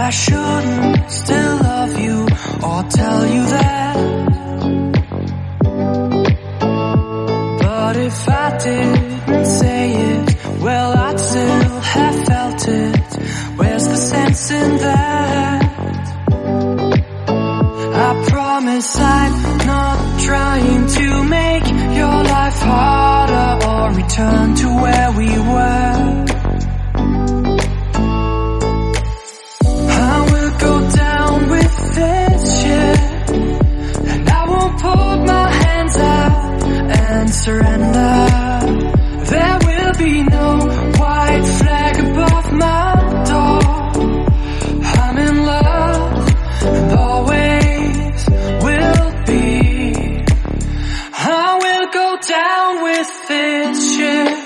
I shouldn't still love you or tell you that. But if I didn't say it, well, I'd still have felt it. Where's the sense in that? I promise I'm not trying to make your life harder or return to where we were. I will go down with this shit, and I won't put my hands up and surrender. There will be no white flag above my door. I'm in love and always will be. I will go down with this shit.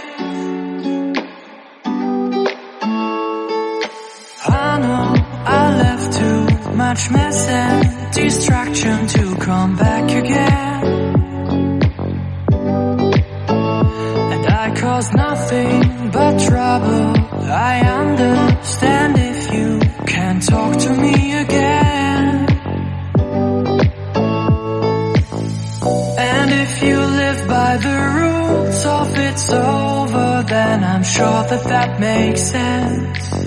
I know I left too much mess and distraction to come back again. And I caused nothing but trouble. I understand if you can't talk to me again. And if you live by the rules of it's over, then I'm sure that makes sense.